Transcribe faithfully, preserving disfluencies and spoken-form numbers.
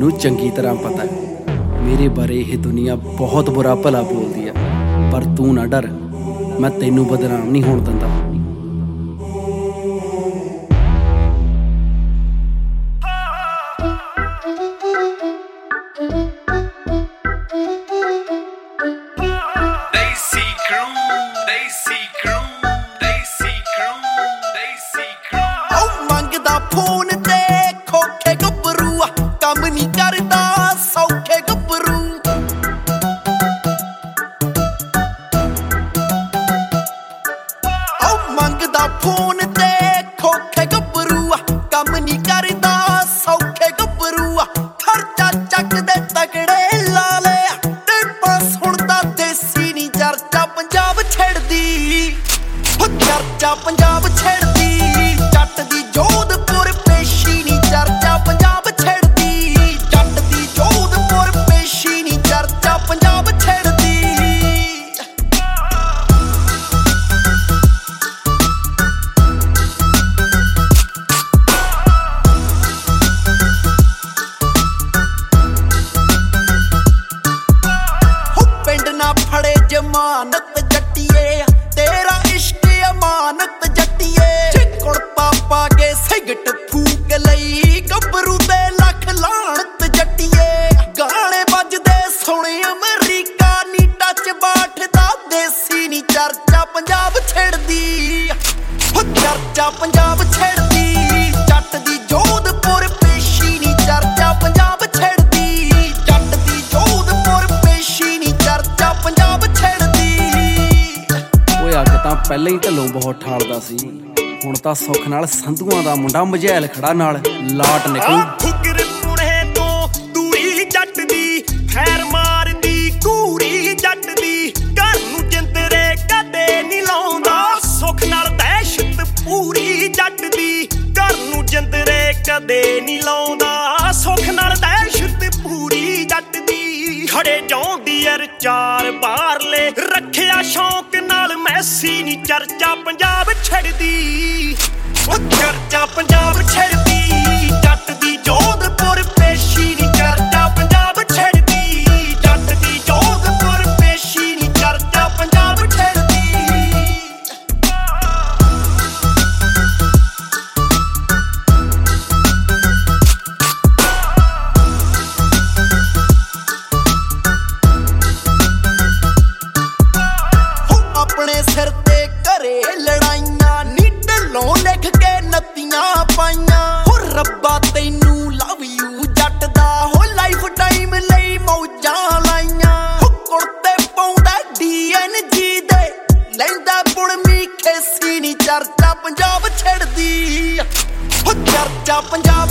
ਮੈਨੂੰ ਚੰਗੀ ਤਰ੍ਹਾਂ ਪਤਾ ਹੈ ਮੇਰੇ ਬਾਰੇ ਇਹ ਦੁਨੀਆ ਬਹੁਤ ਬੁਰਾ ਭਲਾ ਬੋਲਦੀ ਆ, ਪਰ ਤੂੰ ਨਾ ਡਰ, ਮੈਂ ਤੈਨੂੰ ਬਦਨਾਮ ਨਹੀਂ ਹੋਣ ਦਿੰਦਾ। ਫੋਨ ਤੇ ਖੋਖੇ ਗੱਭਰੂ ਕੰਮ ਨਹੀਂ ਕਰਦਾ ਸੌਖੇ ਗੱਭਰੂ ਖਰਚਾ ਚੱਕਦੇ ਤਕੜੇ ਲਾ ਲਿਆ ਟਿੱਪਾਂ ਸੁਣਦਾ ਦੇਸੀ ਨੀ ਚਰਚਾ ਪੰਜਾਬ ਛੇੜਦੀ ਹੋ ਚਰਚਾ ਪੰਜਾਬ ਛੇੜਦੀ ਜੱਟ ਦੀ ਜੋਧਪੁਰ ਪੇਸ਼ੀ ਨੀ ਚਰਚਾ ਪੰਜਾਬ ਛੇੜਦੀ ਜੱਟ ਦੀ ਜੋਧਪੁਰ ਪੇਸ਼ੀ ਨੀ ਚਰਚਾ ਪੰਜਾਬ ਛੇੜਦੀ। ਜਮਾਨਤ ਜੱਟੀਏ ਤੇਰਾ ਇਸ਼ਕ ਅਮਾਨਤ ਜੱਟੀਏ ਚਿੱਕੜ ਪਾਪਾ ਕੇ ਸਿਗਟ ਫੂਕ ਲਈ ਗੱਭਰੂ ਤੇ ਲੱਖ ਲਾਣਤ ਜੱਟੀਏ ਗਾਣੇ ਵੱਜਦੇ ਸੁਣੇ ਅਮਰੀਕਾ ਨੀ ਟੱਚ ਬਾਠਦਾ ਦੇਸੀ ਨੀ ਚਰਚਾ ਪੰਜਾਬ ਛੇੜਦੀ ਹੋ ਚਰਚਾ ਪੰਜਾਬ ਛੇੜਦੀ ਜੱਟ ਦੀ ਜੋਧਪੁਰ ਪੇਸ਼ੀ ਨੀ ਚਰਚਾ ਪੰਜਾਬ ਛੇੜਦੀ ਜੱਟ ਦੀ ਜੋਧਪੁਰ ਪੇਸ਼ੀ ਨੀ ਚਰਚਾ ਪੰਜਾਬ ਤਾਂ ਪਹਿਲਾਂ ਹੀ ਢੱਲੋਂ ਬਹੁਤ ਠਾਲਦਾ ਸੀ, ਹੁਣ ਤਾਂ ਸੁੱਖ ਨਾਲ ਸੰਧੂਆਂ ਦਾ ਮੁੰਡਾ ਮਝੈਲ ਖੜਾ ਨਾਲ ਲਾਟ ਨਿਕਲੂ। ਫੁਕਰ ਪੁਣੇ ਤੋਂ ਦੂਰੀ ਜੱਟ ਦੀ ਖੈਰ ਮਾਰਦੀ ਕੂੜੀ ਜੱਟ ਦੀ ਘਰ ਨੂੰ ਜਿੰਦਰੇ ਕਦੇ ਨੀ ਲਾਉਂਦਾ ਸੁੱਖ ਨਾਲ ਦਹਿਸ਼ਤ ਪੂਰੀ ਜੱਟ ਦੀ ਘਰ ਨੂੰ ਜਿੰਦਰੇ ਕਦੇ ਨੀ ਲਾਉਂਦਾ ਸੁੱਖ ਨਾਲ ਦਹਿਸ਼ਤ ਪੂਰੀ ਜੱਟ ਦੀ ਖੜੇ ਜੌਂਡੀਅਰ ਚਾਰ ਬਾਹਰਲੇ ਰੱਖਿਆ ਸ਼ੌਂਕ ਨਾਲ ਮੈਸੀ ਨੀ ਚਰਚਾ ਪੰਜਾਬ ਛੱਡਦੀ ਉਹ ਚਰਚਾ ਪੰਜਾਬ ਛੱਡਦੀ ਜੱਟ ਦੀ ਜੋਧਪੁਰ ਪੇਸ਼ੀ ਨੀ ਚਰਚਾ ਪੰਜਾਬ ਛੱਡਦੀ ਜੱਟ ਦੀ ਜੋਧਪੁਰ ਪੇਸ਼ੀ ਨੀ ਚਰਚਾ ਪੰਜਾਬ ਛੱਡਦੀ। ਆਪਣੇ ਸਿਰ ਤੇ ਘਰੇ ਲੜਾਈਆਂ ਨੀ ਢਿੱਲੋਂ ਲਿਖ ਕੇ ਨੱਤੀਆਂ ਪਾਈਆਂ ਹੋ ਰੱਬਾ ਤੈਨੂੰ ਲਵ ਯੂ ਜੱਟ ਦਾ ਹੋ ਲਾਈਫ ਟਾਈਮ ਲਈ ਮੌਜਾਂ ਲਾਈਆਂ ਹੋ ਕੁੜਤੇ ਪਾਉਂਦਾ ਡੀ ਐਨ ਜੀ ਦੇ ਲੈਂਦਾ ਪੁਣਮੀ ਖੇਸੀ ਨੀ ਚਰਚਾ ਪੰਜਾਬ ਛੱਡਦੀ ਹੋ ਚਰਚਾ ਪੰਜਾਬ